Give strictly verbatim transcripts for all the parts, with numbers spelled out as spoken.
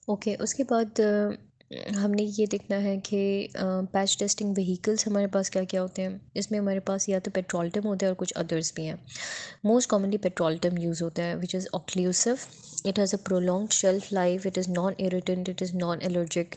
Okay, उसके बाद अ, हमने ये देखना है कि पैच टेस्टिंग व्हीकल्स हमारे पास क्या क्या होते हैं। इसमें हमारे पास या तो पेट्रोल्टम होता है और कुछ अदर्स भी हैं। मोस्ट कॉमनली पेट्रोल्टम यूज़ होता है which is occlusive. It has a prolong shelf life, it is non irritant, it is non allergic.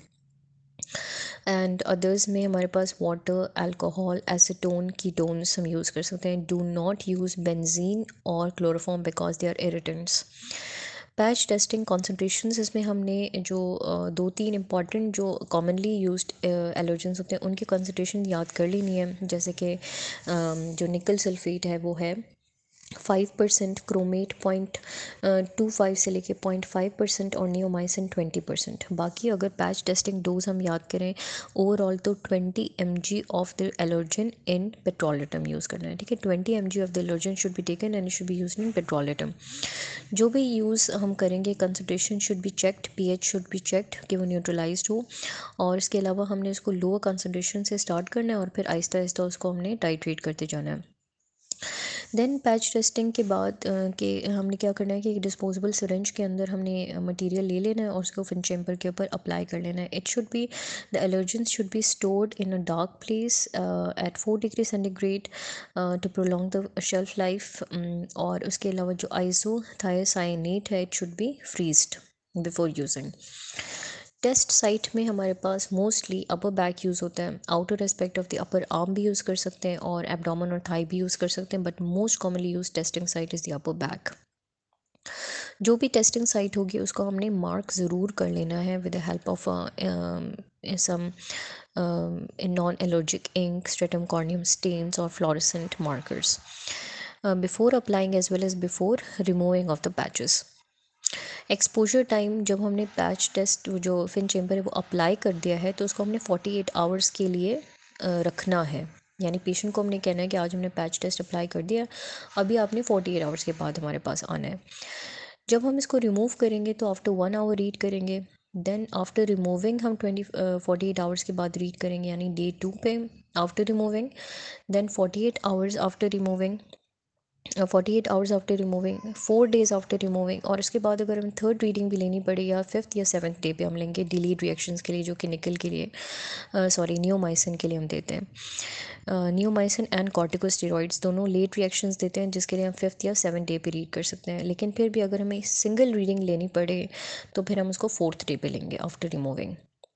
And others में हमारे पास वाटर, अल्कोहल, एसीटोन, कीटोन्स हम यूज़ कर सकते हैं। डू नॉट यूज़ बेंजीन और chloroform because they are irritants. Patch testing concentrations, इसमें हमने जो अ, दो तीन इंपॉर्टेंट जो कॉमनली यूज्ड एलर्जेंस होते हैं उनकी कॉन्सेंट्रेशन याद कर लेनी है। जैसे कि अम, जो निकल सल्फेट है वो है five percent, chromate point two five से लेके पॉइंट फाइव परसेंट, और नियोमाइसिन ट्वेंटी परसेंट। बाकी अगर पैच टेस्टिंग डोज हम याद करें ओवरऑल तो twenty M G of the allergen in petrolatum use करना है। ठीक है, twenty M G of the allergen should be taken and should be use in petrolatum. जो भी यूज़ हम करेंगे concentration should be checked, pH should be checked कि वो न्यूट्रलाइज्ड हो। और इसके अलावा हमने उसको लोअर कंसनट्रेशन से स्टार्ट करना है और फिर आहिस्ता आहिस्ता उसको हमने टाइट्रेट करते जाना है। देन पैच टेस्टिंग के बाद अ, कि हमने क्या करना है कि एक डिस्पोजेबल सिरिंज के अंदर हमने मटेरियल ले लेना है और उसको फिन चेम्बर के ऊपर अप्लाई कर लेना है। It should be, the allergens should be stored in a dark place at four degree centigrade to prolong the shelf life. और उसके अलावा जो आइसो थायोसाइनेट है it should be freezed before using. Test site में हमारे पास mostly upper back use होता है। Outer aspect of the upper arm भी यूज़ कर सकते हैं और एब्डोमेन और थाई भी यूज़ कर सकते हैं, but most commonly use testing site is the upper back. जो भी टेस्टिंग साइट होगी उसको हमने मार्क ज़रूर कर लेना है with the help of some non allergic ink, stratum corneum stains और fluorescent markers before applying as well as before removing of the patches. Exposure time, जब हमने पैच टेस्ट जो फिन चेम्बर है वो अप्लाई कर दिया है तो उसको हमने फोर्टी एट आवर्स के लिए अ, रखना है। यानी पेशेंट को हमने कहना है कि आज हमने पैच टेस्ट अप्लाई कर दिया, अभी आपने फोर्टी एट आवर्स के बाद हमारे पास आना है। जब हम इसको रिमूव करेंगे तो आफ्टर वन आवर रीड करेंगे। देन आफ्टर रिमूविंग हम ट्वेंटी फोर्टी एट आवर्स के बाद रीड करेंगे, यानी डे टू पे after removing. Then forty eight hours after removing, forty eight hours after removing, four days after removing. और इसके बाद अगर हमें थर्ड रीडिंग भी लेनी पड़े या फिफ्थ या सेवन्थ डे पे हम लेंगे डिलीड रिएक्शंस के लिए, जो कि निकल के लिए सॉरी नियोमाइसिन के लिए हम देते हैं। नियोमाइसिन एंड कॉर्टिकोस्टेरॉइड्स दोनों लेट रिएक्शंस देते हैं जिसके लिए हम फिफ्थ या सेवन्थ डे पे रीड कर सकते हैं। लेकिन फिर भी अगर हमें सिंगल रीडिंग लेनी पड़े तो फिर हम उसको फोर्थ डे पे लेंगे आफ्टर रिमूविंग।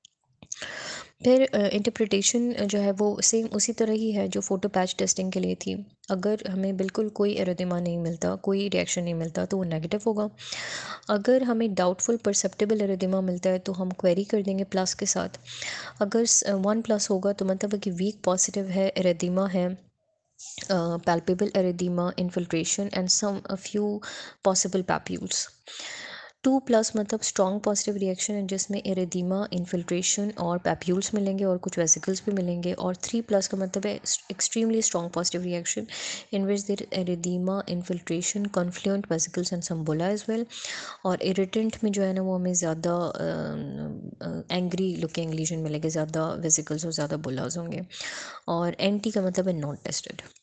फिर इंटरप्रिटेशन जो है वो सेम उसी तरह ही है जो फ़ोटो पैच टेस्टिंग के लिए थी। अगर हमें बिल्कुल कोई एरिथेमा नहीं मिलता, कोई रिएक्शन नहीं मिलता तो वो नेगेटिव होगा। अगर हमें डाउटफुल परसेप्टेबल एरिथेमा मिलता है तो हम क्वेरी कर देंगे प्लस के साथ। अगर वन प्लस होगा तो मतलब है कि वीक पॉजिटिव है, एरिथेमा है, palpable erythema, infiltration and some a few possible papules। Two plus मतलब स्ट्रॉन्ग पॉजिटिव रिएक्शन है जिसमें एरिथीमा, इन्फिल्ट्रेशन और पैप्यूल्स मिलेंगे और कुछ वेसिकल्स भी मिलेंगे। और थ्री प्लस का मतलब है extremely strong positive reaction in which there erythema, infiltration, confluent vesicles and some bulla as well. और इरिटेंट में जो है ना वो हमें ज़्यादा एंग्री लुकिंग लीजन मिलेंगे, ज़्यादा वेसिकल्स और ज़्यादा बुलाज होंगे। और एंटी का मतलब है नॉट टेस्टेड।